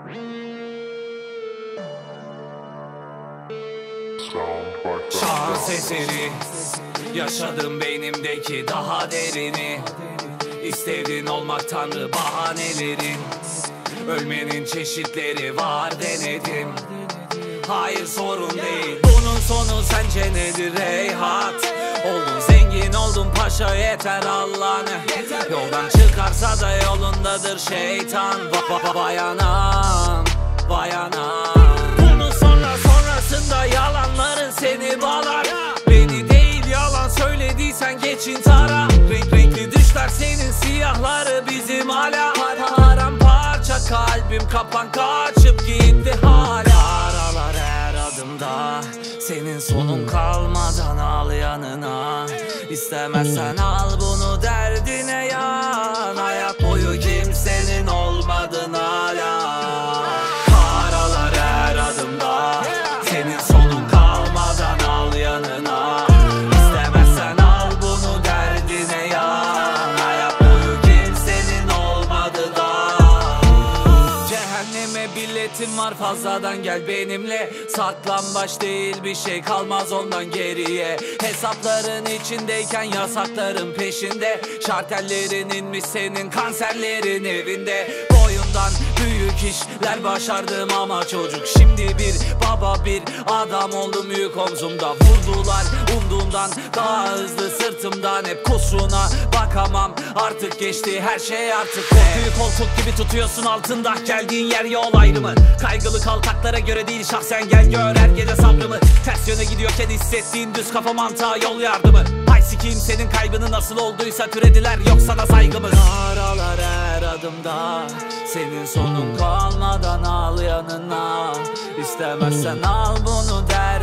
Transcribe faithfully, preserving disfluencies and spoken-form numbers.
Şans eseri yaşadım beynimdeki daha derini. İstedin olmak tanrı bahanelerin. Ölmenin çeşitleri var denedim. Hayır sorun değil. Bunun sonu sence nedir Reyhat? Oldun zengin oldun paşa yeter Allah'ını. Yoldan çıkarsa da yolundadır şeytan. Va va vay anam, vay anam. Bunun sonra sonrasında yalanların seni bağlar. Beni değil yalan söylediysen geçin tara. Renk renkli düşler senin siyahları bizim hala. Paramparça kalbim kapan kaçıp gitti hala. Aralar her adımda senin sonun kalmadan al yanına. İstemezsen al bunu derdine yan. Hayat boyu kimsenin olmadın hala. Aralar her adımda senin sonun kalmadan al yanına. İstemezsen al bunu derdine yan. Hayat boyu kimsenin olmadı da. Cehenneme biletim var fazladan gel benimle. Saklambaç değil bir şey kalmaz ondan geriye. Hesapların içindeyken yasakların peşinde. Şartellerin inmiş senin kanserlerin evinde. Boyundan büyük işler başardım ama çocuk. Şimdi bir baba bir adam oldum yük omzumda. Vurdular umduğumdan daha hızlı sırtımdan. Hep kusuruna bakamam artık geçti her şey artık. Korkuyu koltuk gibi tutuyorsun altında. Geldiğin yer yol ayrımı. Kaygılı kaltaklara göre değil şahsen gel gör her gece sabrımı. Ters yöne gidiyorken hissettiğin düz kafa mantığa yol yardımı. Hay sikiyim senin kaybını nasıl olduysa türediler yok sana saygımız. Aralar her adımda senin sonun kalmadan al yanına. İstemezsen al bunu der